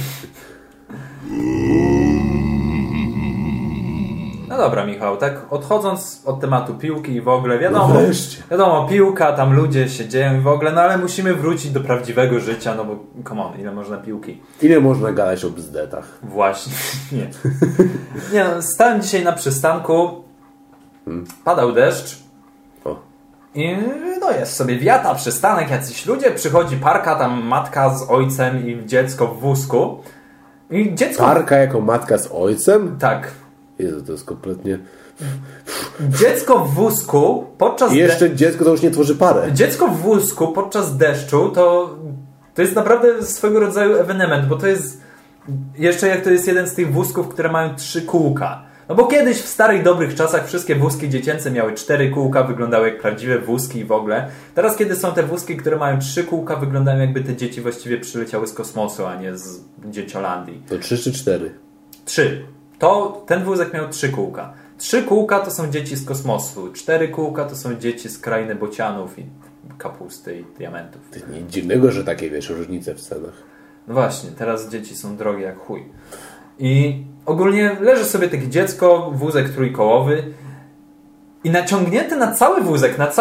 No dobra, Michał, tak odchodząc od tematu piłki i w ogóle, wiadomo, piłka, tam ludzie się dzieją i w ogóle, no ale musimy wrócić do prawdziwego życia, no bo come on, ile można piłki? Ile można gadać o bzdetach? Właśnie, nie no, stałem dzisiaj na przystanku, padał deszcz i no jest sobie wiata, przystanek, jacyś ludzie, przychodzi parka, tam matka z ojcem i dziecko w wózku. I dziecko... Parka jako matka z ojcem? Tak. Jezu, to jest kompletnie... Dziecko w wózku podczas... I jeszcze dziecko to już nie tworzy parę. Dziecko w wózku podczas deszczu to jest naprawdę swego rodzaju ewenement, bo to jest jeszcze jak to jest jeden z tych wózków, które mają 3 kółka. No bo kiedyś w starych, dobrych czasach wszystkie wózki dziecięce miały 4 kółka, wyglądały jak prawdziwe wózki i w ogóle. Teraz kiedy są te wózki, które mają 3 kółka, wyglądają jakby te dzieci właściwie przyleciały z kosmosu, a nie z Dzieciolandii. To 3 czy 4? 3. Ten wózek miał 3 kółka. 3 kółka to są dzieci z kosmosu. 4 kółka to są dzieci z krainy bocianów i kapusty i diamentów. Nic dziwnego, że takie wiesz różnice w cenach. No właśnie, teraz dzieci są drogie jak chuj. I ogólnie leży sobie takie dziecko, wózek trójkołowy i naciągnięty na cały wózek, na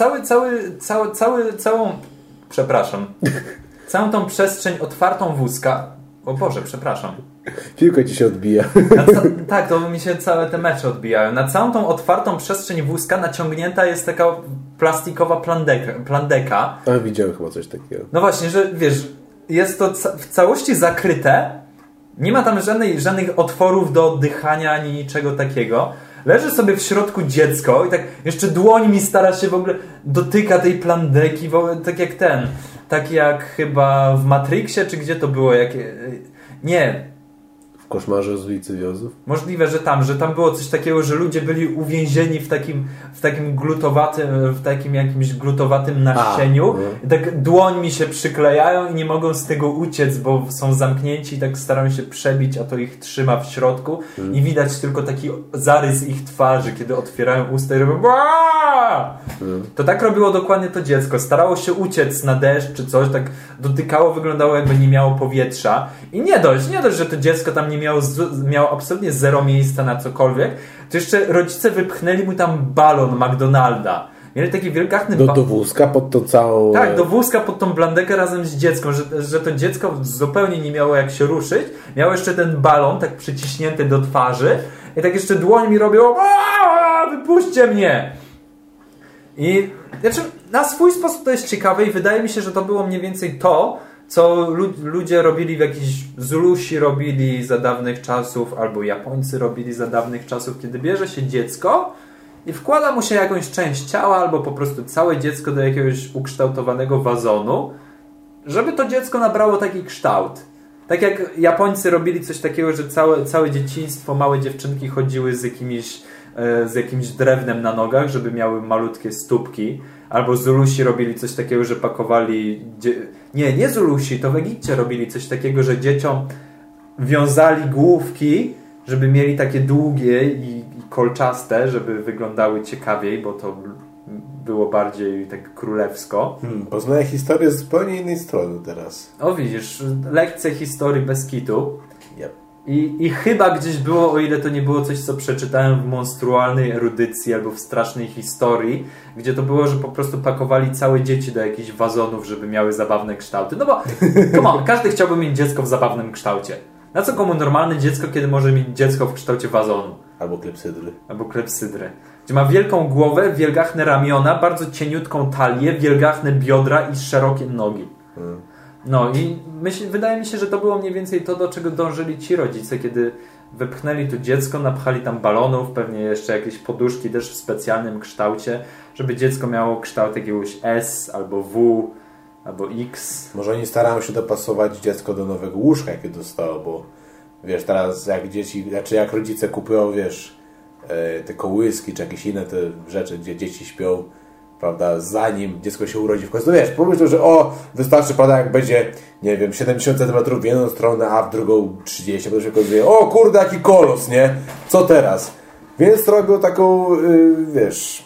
całą tą przestrzeń otwartą wózka. O Boże, przepraszam. Piłka ci się odbija. Tak, to mi się całe te mecze odbijają. Na całą tą otwartą przestrzeń wózka naciągnięta jest taka plastikowa plandeka. A widziałem chyba coś takiego. No właśnie, że wiesz, jest to w całości zakryte. Nie ma tam żadnych otworów do oddychania ani niczego takiego. Leży sobie w środku dziecko i tak jeszcze dłońmi stara się w ogóle dotyka tej plandeki, tak jak chyba w Matrixie, czy gdzie to było? Nie. W Koszmarze z ulicy Wiozów? Możliwe, że tam było coś takiego, że ludzie byli uwięzieni w takim glutowatym, w takim jakimś glutowatym nasieniu. I tak dłońmi się przyklejają i nie mogą z tego uciec, bo są zamknięci i tak starają się przebić, a to ich trzyma w środku i widać tylko taki zarys ich twarzy, kiedy otwierają usta i robią To tak robiło dokładnie to dziecko. Starało się uciec na deszcz czy coś, tak dotykało, wyglądało jakby nie miało powietrza. I nie dość, że to dziecko tam nie miało absolutnie 0 miejsca na cokolwiek, to jeszcze rodzice wypchnęli mu tam balon McDonalda. Mieli taki wielgachny do wózka pod tą całą... Tak, do wózka pod tą blandekę razem z dzieckiem, że to dziecko zupełnie nie miało jak się ruszyć. Miało jeszcze ten balon tak przyciśnięty do twarzy i tak jeszcze dłońmi robiło wypuśćcie mnie! I znaczy, na swój sposób to jest ciekawe i wydaje mi się, że to było mniej więcej to, co ludzie robili Zulusi robili za dawnych czasów, albo Japońcy robili za dawnych czasów, kiedy bierze się dziecko i wkłada mu się jakąś część ciała, albo po prostu całe dziecko do jakiegoś ukształtowanego wazonu, żeby to dziecko nabrało taki kształt. Tak jak Japońcy robili coś takiego, że całe dzieciństwo, małe dziewczynki chodziły z jakimś drewnem na nogach, żeby miały malutkie stópki. Albo Zulusi robili coś takiego, że pakowali... Nie Zulusi, to w Egipcie robili coś takiego, że dzieciom wiązali główki, żeby mieli takie długie i kolczaste, żeby wyglądały ciekawiej, bo było bardziej tak królewsko. Poznaję historię z zupełnie innej strony teraz. O widzisz, lekcje historii bez kitu. Yep. I chyba gdzieś było, o ile to nie było coś, co przeczytałem w monstrualnej erudycji albo w strasznej historii, gdzie to było, że po prostu pakowali całe dzieci do jakichś wazonów, żeby miały zabawne kształty. No bo, come on, każdy chciałby mieć dziecko w zabawnym kształcie. Na co komu normalne dziecko, kiedy może mieć dziecko w kształcie wazonu? Albo klepsydry. Gdzie ma wielką głowę, wielgachne ramiona, bardzo cieniutką talię, wielgachne biodra i szerokie nogi. No i wydaje mi się, że to było mniej więcej to, do czego dążyli ci rodzice, kiedy wepchnęli tu dziecko, napchali tam balonów, pewnie jeszcze jakieś poduszki też w specjalnym kształcie, żeby dziecko miało kształt jakiegoś S albo W albo X. Może oni starają się dopasować dziecko do nowego łóżka, jakie dostało, bo wiesz, teraz jak dzieci, znaczy jak rodzice kupują, wiesz, te kołyski czy jakieś inne te rzeczy, gdzie dzieci śpią, prawda, zanim dziecko się urodzi w końcu, wiesz, pomyśl, że wystarczy, prawda, jak będzie, nie wiem, 70 cm w jedną stronę, a w drugą 30, bo się okazuje, o kurde, jaki kolos, nie? Co teraz? Więc robią taką, wiesz,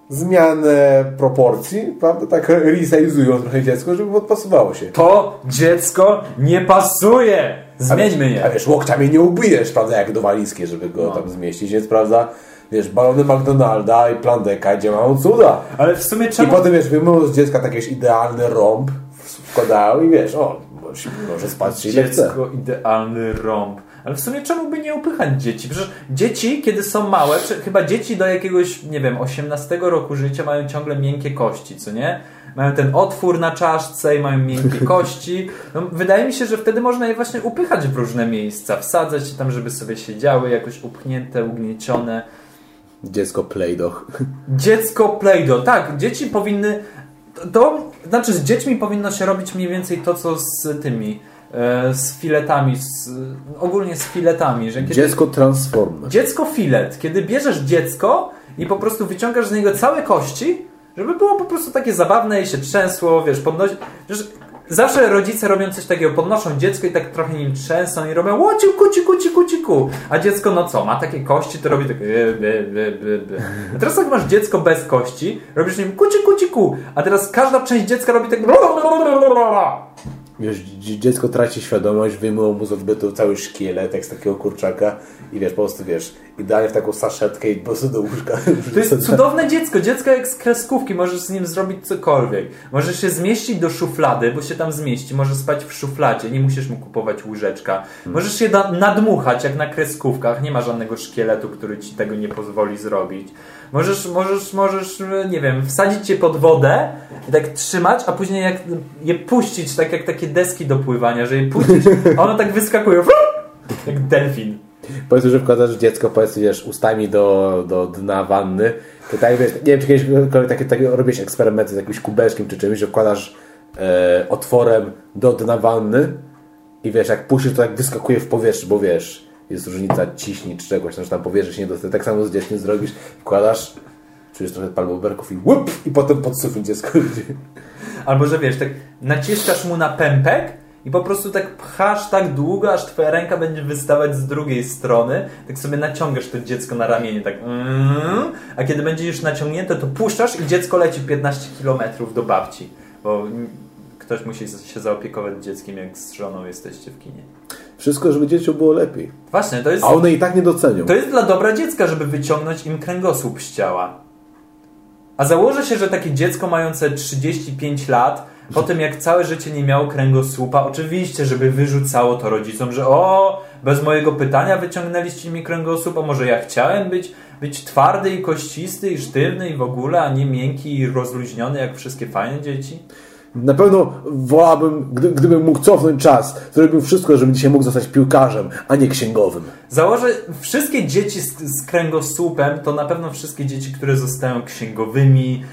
zmianę proporcji, prawda, tak resizują trochę dziecko, żeby odpasowało się. To dziecko nie pasuje! Zmieńmy je! A wiesz, łokciami nie ubijesz, prawda, jak do walizki, żeby go tam zmieścić, więc, prawda, wiesz, balony McDonalda i Plandeka działają cuda. Ale w sumie czemu... I potem, wiesz, wyjmują z dziecka taki idealny rąb, wkładają i wiesz, może spać ile chce. Dziecko, idealny rąb. Ale w sumie czemu by nie upychać dzieci? Przecież dzieci, kiedy są małe, chyba dzieci do jakiegoś, nie wiem, 18 roku życia mają ciągle miękkie kości, co nie? Mają ten otwór na czaszce i mają miękkie kości. No, wydaje mi się, że wtedy można je właśnie upychać w różne miejsca, wsadzać je tam, żeby sobie siedziały, jakoś upchnięte, ugniecione. Dziecko Play-Doh. Dziecko Play-Doh, tak. Dzieci powinny... To znaczy z dziećmi powinno się robić mniej więcej to, co z tymi... z filetami, ogólnie z filetami. Że kiedy, dziecko Transformer. Dziecko filet. Kiedy bierzesz dziecko i po prostu wyciągasz z niego całe kości, żeby było po prostu takie zabawne i się trzęsło, wiesz, podnosi... Zawsze rodzice robią coś takiego, podnoszą dziecko i tak trochę nim trzęsą i robią ciku. A dziecko, no co, ma takie kości, to robi takie A teraz jak masz dziecko bez kości, robisz nim ciku. A teraz każda część dziecka robi tak Wiesz, dziecko traci świadomość, wyjmują mu z odbytu cały szkielet z takiego kurczaka i wiesz, po prostu wiesz, idealnie w taką saszetkę i po prostu do łóżka. To jest cudowne dziecko jak z kreskówki, możesz z nim zrobić cokolwiek. Możesz się zmieścić do szuflady, bo się tam zmieści, możesz spać w szufladzie, nie musisz mu kupować łóżeczka. Możesz się nadmuchać jak na kreskówkach, nie ma żadnego szkieletu, który ci tego nie pozwoli zrobić. Możesz, nie wiem, wsadzić je pod wodę i tak trzymać, a później jak je puścić, tak jak takie deski do pływania, że je puścić, a ono tak wyskakuje jak delfin. Powiedz, że wkładasz dziecko, wiesz, ustami do dna wanny, to tak wiesz, nie wiem, czy kiedyś takie robisz eksperymenty z jakimś kubeczkiem czy czymś, że wkładasz otworem do dna wanny i wiesz, jak puścisz, to tak wyskakuje w powietrze, bo wiesz, jest różnica ciśni czy czegoś, że tam powietrze się nie dostaje. Tak samo z dzieckiem zrobisz, wkładasz, czujesz trochę palmoberków i potem pod sufit dziecko. Albo, że wiesz, tak naciskasz mu na pępek i po prostu tak pchasz tak długo, aż twoja ręka będzie wystawać z drugiej strony, tak sobie naciągasz to dziecko na ramieniu, tak a kiedy będzie już naciągnięte, to puszczasz i dziecko leci 15 km do babci, bo ktoś musi się zaopiekować dzieckiem, jak z żoną jesteście w kinie. Wszystko, żeby dzieciom było lepiej. Właśnie, to jest... A one i tak nie docenią. To jest dla dobra dziecka, żeby wyciągnąć im kręgosłup z ciała. A założę się, że takie dziecko mające 35 lat, po tym jak całe życie nie miało kręgosłupa, oczywiście, żeby wyrzucało to rodzicom, że bez mojego pytania wyciągnęliście mi kręgosłup, a może ja chciałem być twardy i kościsty i sztywny i w ogóle, a nie miękki i rozluźniony jak wszystkie fajne dzieci? Na pewno wolałbym, gdybym mógł cofnąć czas, zrobiłbym wszystko, żebym dzisiaj mógł zostać piłkarzem, a nie księgowym. Założę, wszystkie dzieci z kręgosłupem to na pewno wszystkie dzieci, które zostają księgowymi,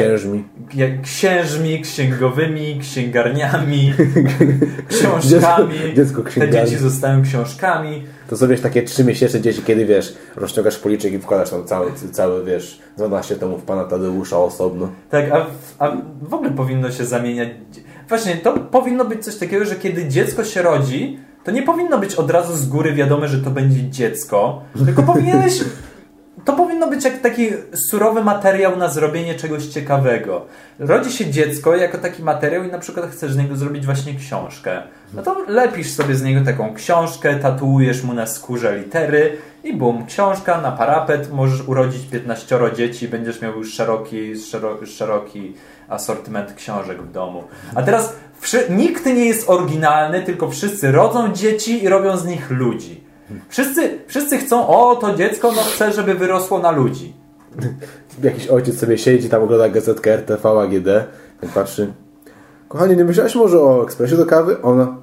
księżmi, księgowymi, księgarniami, książkami. Dziecko te dzieci zostają książkami. To są, wiesz, takie 3-miesięczne dzieci, kiedy, wiesz, rozciągasz policzek i wkładasz tam cały, wiesz, 12 tomów Pana Tadeusza osobno. Tak, a w ogóle powinno się zamieniać... Właśnie, to powinno być coś takiego, że kiedy dziecko się rodzi, to nie powinno być od razu z góry wiadome, że to będzie dziecko, tylko powinieneś to powinno być jak taki surowy materiał na zrobienie czegoś ciekawego. Rodzi się dziecko jako taki materiał i na przykład chcesz z niego zrobić właśnie książkę. No to lepisz sobie z niego taką książkę, tatuujesz mu na skórze litery i bum, książka na parapet, możesz urodzić 15 dzieci, będziesz miał już szeroki asortyment książek w domu. A teraz nikt nie jest oryginalny, tylko wszyscy rodzą dzieci i robią z nich ludzi. Wszyscy chcą, to dziecko chce, żeby wyrosło na ludzi. Jakiś ojciec sobie siedzi, tam ogląda gazetkę RTV, AGD, tak patrzy. Kochanie, nie myślałeś może o ekspresie do kawy? Ona.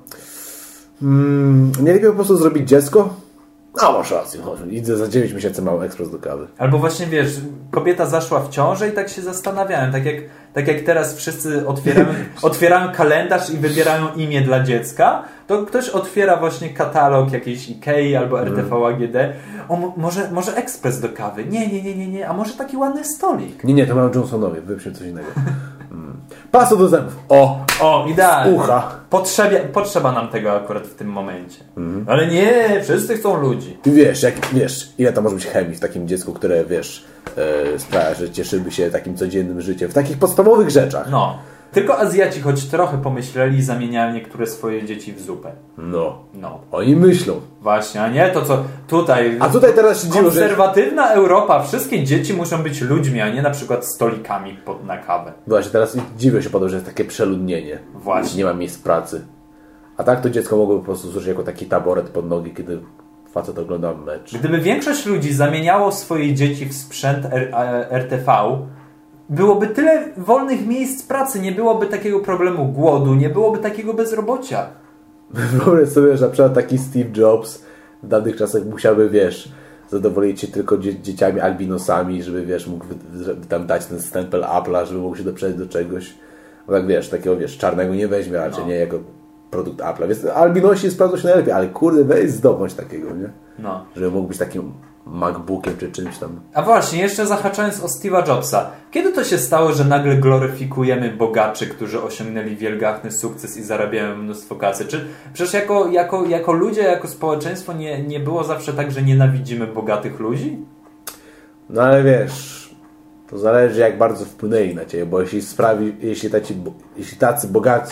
Nie lepiej po prostu zrobić dziecko? A masz rację, idę za 9 miesięcy mały ekspres do kawy. Albo właśnie wiesz, kobieta zaszła w ciążę i tak się zastanawiałem, tak jak teraz wszyscy otwierają kalendarz i wybierają imię dla dziecka, to ktoś otwiera właśnie katalog jakiejś Ikei albo RTV AGD. Może ekspres do kawy? Nie, a może taki ładny stolik? Nie, to mają Johnsonowie, wyprzedź coś innego. Paso do zębów. O, idealnie. Ucha. Potrzeba nam tego akurat w tym momencie. Ale nie, wszyscy chcą ludzi. Ty wiesz, ile to może być chemii w takim dziecku, które, sprawia, że cieszyby się takim codziennym życiem, w takich podstawowych rzeczach. No. Tylko Azjaci choć trochę pomyśleli i zamieniają niektóre swoje dzieci w zupę. No. No. Oni myślą. Właśnie, a nie to, co tutaj... A tutaj teraz się dziwią, konserwatywna Europa, wszystkie dzieci muszą być ludźmi, a nie na przykład stolikami na kawę. Właśnie, teraz dziwią się że jest takie przeludnienie. Właśnie. Nie ma miejsc pracy. A tak to dziecko mogłoby po prostu służyć jako taki taboret pod nogi, kiedy facet ogląda mecz. Gdyby większość ludzi zamieniało swoje dzieci w sprzęt RTV, byłoby tyle wolnych miejsc pracy, nie byłoby takiego problemu głodu, nie byłoby takiego bezrobocia. Wyobraź sobie, że na przykład taki Steve Jobs w dawnych czasach musiałby, zadowolić się tylko dzieciami albinosami, żeby, mógł tam dać ten stempel Apple'a, żeby mógł się doprzeć do czegoś. Bo tak, takiego, czarnego nie weźmie, raczej nie jako produkt Apple'a. Więc albinosi sprawdzą się najlepiej, ale kurde, weź zdobądź takiego, nie? No. Żeby mógł być takim MacBookiem czy czymś tam. A właśnie, jeszcze zahaczając o Steve'a Jobsa. Kiedy to się stało, że nagle gloryfikujemy bogaczy, którzy osiągnęli wielgachny sukces i zarabiają mnóstwo kasy? Czy przecież jako ludzie, jako społeczeństwo nie było zawsze tak, że nienawidzimy bogatych ludzi? No ale to zależy jak bardzo wpłynęli na ciebie, bo jeśli tacy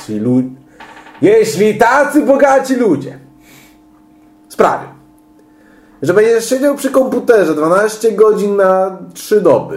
bogaci ludzie sprawią, że będziesz siedział przy komputerze 12 godzin na 3 doby,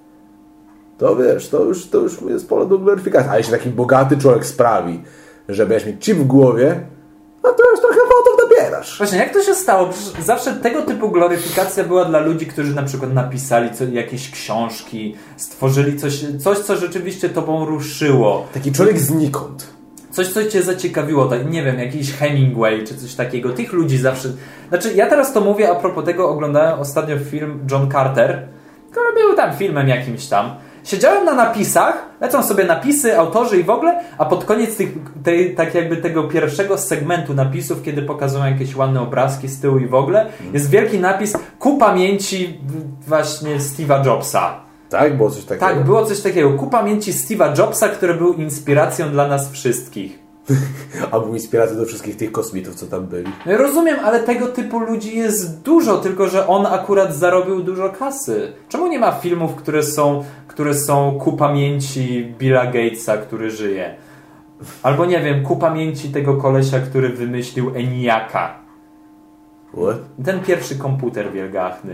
to to już jest pole do gloryfikacji. A jeśli taki bogaty człowiek sprawi, że będziesz mieć chip w głowie, no to już trochę wodów nabierasz. Właśnie, jak to się stało? Przecież zawsze tego typu gloryfikacja była dla ludzi, którzy na przykład napisali jakieś książki, stworzyli coś, co rzeczywiście tobą ruszyło. Taki człowiek znikąd. Coś, co cię zaciekawiło, tak, nie wiem, jakiś Hemingway czy coś takiego. Tych ludzi zawsze... Znaczy, ja teraz to mówię a propos tego, oglądałem ostatnio film John Carter, który był tam filmem jakimś tam. Siedziałem na napisach, lecą sobie napisy, autorzy i w ogóle, a pod koniec tego pierwszego segmentu napisów, kiedy pokazują jakieś ładne obrazki z tyłu i w ogóle, jest wielki napis ku pamięci właśnie Steve'a Jobsa. Tak? Było coś takiego? Tak, było coś takiego. Ku pamięci Steve'a Jobsa, który był inspiracją dla nas wszystkich. A był inspiracją do wszystkich tych kosmitów, co tam byli. No rozumiem, ale tego typu ludzi jest dużo, tylko że on akurat zarobił dużo kasy. Czemu nie ma filmów, które są ku pamięci Billa Gatesa, który żyje? Albo nie wiem, ku pamięci tego kolesia, który wymyślił ENIAC'a. What? Ten pierwszy komputer wielgachny.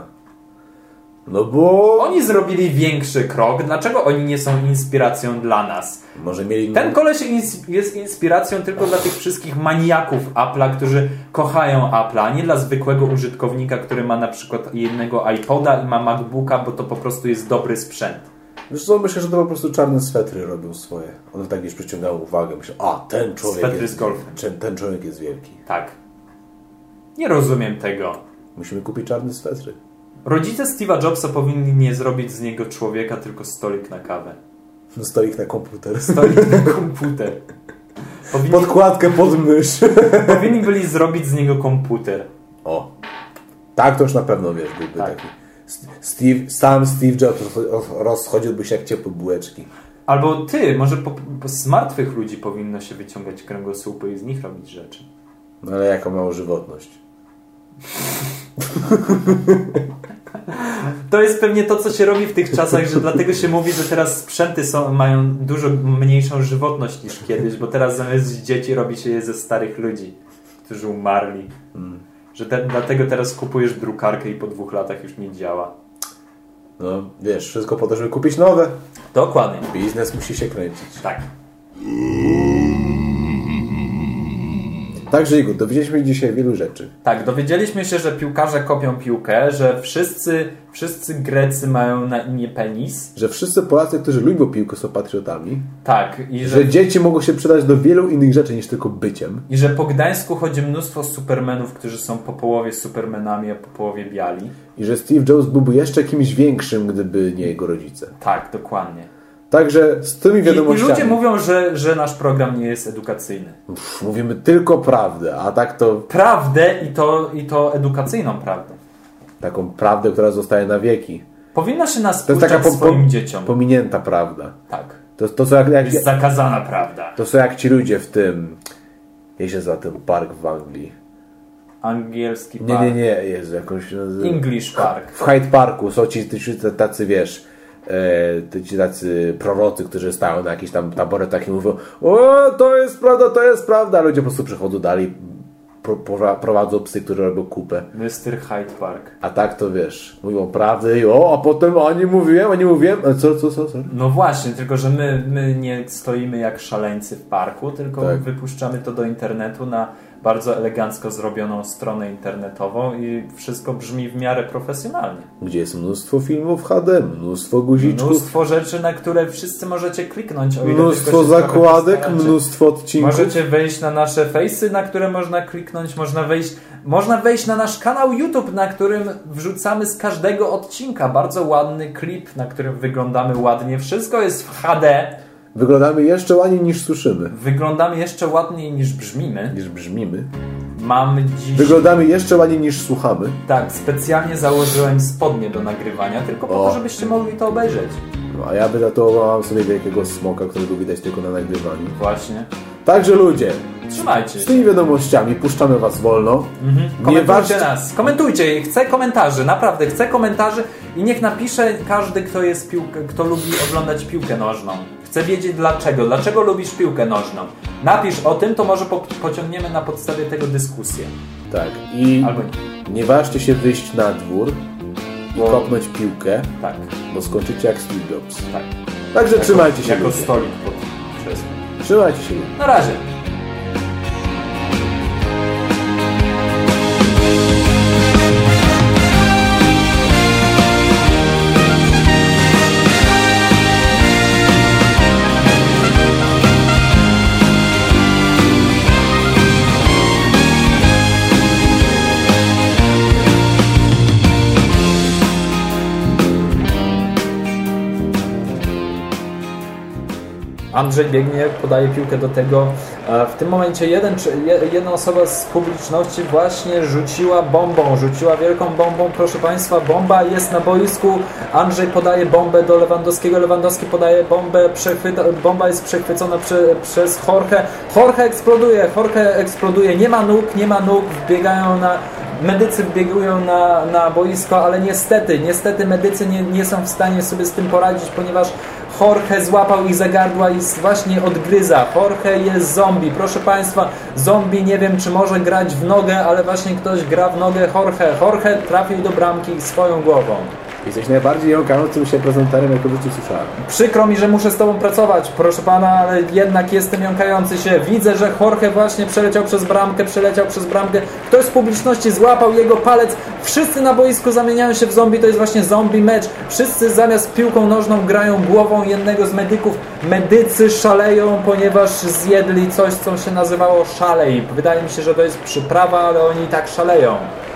No bo... Oni zrobili większy krok. Dlaczego oni nie są inspiracją dla nas? Może mieli... Ten koleś jest inspiracją tylko dla tych wszystkich maniaków Apple'a, którzy kochają Apple'a, a nie dla zwykłego użytkownika, który ma na przykład jednego iPoda i ma MacBooka, bo to po prostu jest dobry sprzęt. Wiesz co, myślę, że to po prostu czarne swetry robią swoje. One tak gdzieś przyciągały uwagę. Myślę, ten człowiek swetry z golfem. Ten człowiek jest wielki. Tak. Nie rozumiem tego. Musimy kupić czarne swetry. Rodzice Steve'a Jobsa powinni nie zrobić z niego człowieka, tylko stolik na kawę. No, stolik na komputer. Stolik na komputer. Podkładkę pod mysz. Powinni byli zrobić z niego komputer. O. Tak, to już na pewno byłby tak. taki. Sam Steve Jobs rozchodziłby się jak ciepłe bułeczki. Albo może z martwych ludzi powinno się wyciągać kręgosłupy i z nich robić rzeczy. No ale jaką mało żywotność. To jest pewnie to, co się robi w tych czasach, że dlatego się mówi, że teraz sprzęty mają dużo mniejszą żywotność niż kiedyś, bo teraz zamiast dzieci robi się je ze starych ludzi, którzy umarli. Że dlatego teraz kupujesz drukarkę i po 2 latach już nie działa. No, wiesz, wszystko po to, żeby kupić nowe. Dokładnie. Biznes musi się kręcić. Tak. Także Igor, dowiedzieliśmy dzisiaj wielu rzeczy. Tak, dowiedzieliśmy się, że piłkarze kopią piłkę, że wszyscy Grecy mają na imię penis. Że wszyscy Polacy, którzy lubią piłkę, są patriotami. Tak. I że dzieci mogą się przydać do wielu innych rzeczy niż tylko byciem. I że po Gdańsku chodzi mnóstwo supermenów, którzy są po połowie supermenami, a po połowie biali. I że Steve Jobs byłby jeszcze kimś większym, gdyby nie jego rodzice. Tak, dokładnie. Także z tymi wiadomościami... I ludzie mówią, że nasz program nie jest edukacyjny. Mówimy tylko prawdę, a tak to... Prawdę i to edukacyjną prawdę. Taką prawdę, która zostaje na wieki. Powinno się nas to jest taka swoim dzieciom. Pominięta prawda. Tak. To co jak jest zakazana prawda. To są jak ci ludzie w tym... Jak się nazywa ten park w Anglii? Angielski park. Nie. Jest jakąś... English Park. W Hyde Parku są ci tacy, wiesz... ci tacy prorocy, którzy stają na jakichś tam taboretach i mówią: o, to jest prawda, a ludzie po prostu przechodzą dalej, prowadzą psy, które robią kupę. Mr. Hyde Park. A tak to wiesz, mówią prawdę i a potem nie mówiłem. Co? No właśnie, tylko że my nie stoimy jak szaleńcy w parku, tylko tak. Wypuszczamy to do internetu na bardzo elegancko zrobioną stronę internetową i wszystko brzmi w miarę profesjonalnie. Gdzie jest mnóstwo filmów HD, mnóstwo guziczków. Mnóstwo rzeczy, na które wszyscy możecie kliknąć. O ile mnóstwo zakładek, mnóstwo odcinków. Możecie wejść na nasze fejsy, na które można kliknąć. Można wejść na nasz kanał YouTube, na którym wrzucamy z każdego odcinka bardzo ładny klip, na którym wyglądamy ładnie. Wszystko jest w HD. Wyglądamy jeszcze ładniej niż słyszymy. Wyglądamy jeszcze ładniej niż brzmimy. Mamy dziś... Wyglądamy jeszcze ładniej niż słuchamy. Tak, specjalnie założyłem spodnie do nagrywania, tylko po to, żebyście mogli to obejrzeć. No, a ja wytatuowałem sobie wielkiego smoka, którego widać tylko na nagrywaniu. Właśnie. Także ludzie, trzymajcie się. Z tymi wiadomościami puszczamy was wolno. Komentujcie nas. Komentujcie. Chcę komentarzy. Naprawdę chcę komentarzy i niech napisze każdy, kto lubi oglądać piłkę nożną. Chcę wiedzieć dlaczego. Dlaczego lubisz piłkę nożną? Napisz o tym, to może pociągniemy na podstawie tego dyskusję. Tak. I albo nie ważcie się wyjść na dwór i kopnąć piłkę, tak. Bo skończycie jak Steve Jobs. Tak. Także trzymajcie się. Jako stolik pod krzesłem. Trzymajcie się. Na razie. Andrzej biegnie, podaje piłkę do tego. W tym momencie jedna osoba z publiczności właśnie rzuciła wielką bombą. Proszę Państwa, bomba jest na boisku. Andrzej podaje bombę do Lewandowskiego. Lewandowski podaje bombę. Bomba jest przechwycona przez Jorge. Jorge eksploduje. Nie ma nóg. Medycy wbiegują na boisko, ale niestety medycy nie są w stanie sobie z tym poradzić, ponieważ Jorge złapał ich za gardła i właśnie odgryza. Jorge jest zombie. Proszę Państwa, zombie nie wiem, czy może grać w nogę, ale właśnie ktoś gra w nogę Jorge trafił do bramki swoją głową. Jesteś najbardziej jąkającym się prezenterem, jakiego w życiu słyszałem. Przykro mi, że muszę z Tobą pracować, proszę Pana, ale jednak jestem jąkający się. Widzę, że Jorge właśnie przeleciał przez bramkę. Ktoś z publiczności złapał jego palec. Wszyscy na boisku zamieniają się w zombie. To jest właśnie zombie mecz. Wszyscy zamiast piłką nożną grają głową jednego z medyków. Medycy szaleją, ponieważ zjedli coś, co się nazywało szalej. Wydaje mi się, że to jest przyprawa, ale oni tak szaleją.